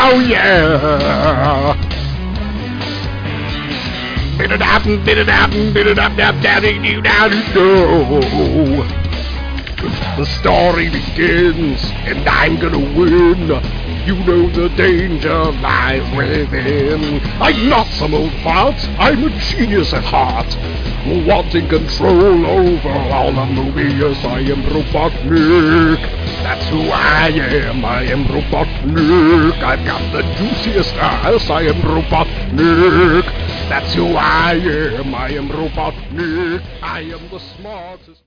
Oh yeah. The story begins, and I'm gonna win. You know the danger lies within. I'm not some old fart, I'm a genius at heart. Wanting control over all the movie, yes, I am Robotnik. That's who I am Robotnik. I've got the juiciest ass, I am Robotnik. That's who I am Robotnik. I am the smartest.